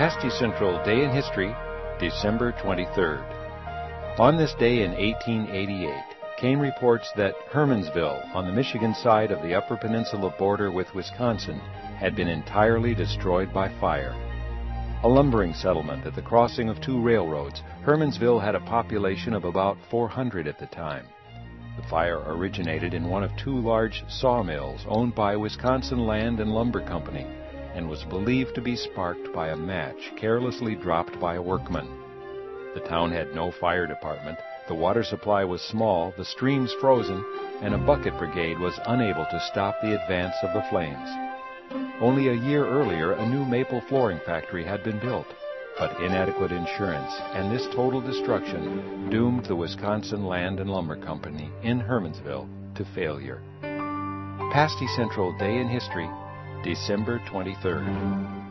Pasty Central Day in History, December 23rd. On this day in 1888, came reports that Hermansville, on the Michigan side of the Upper Peninsula border with Wisconsin, had been entirely destroyed by fire. A lumbering settlement at the crossing of two railroads, Hermansville had a population of about 400 at the time. The fire originated in one of two large sawmills owned by Wisconsin Land and Lumber Company, and was believed to be sparked by a match carelessly dropped by a workman. The town had no fire department, the water supply was small, the streams frozen, and a bucket brigade was unable to stop the advance of the flames. Only a year earlier, a new maple flooring factory had been built, but inadequate insurance and this total destruction doomed the Wisconsin Land and Lumber Company in Hermansville to failure. Pasty Central Day in History, December 23rd.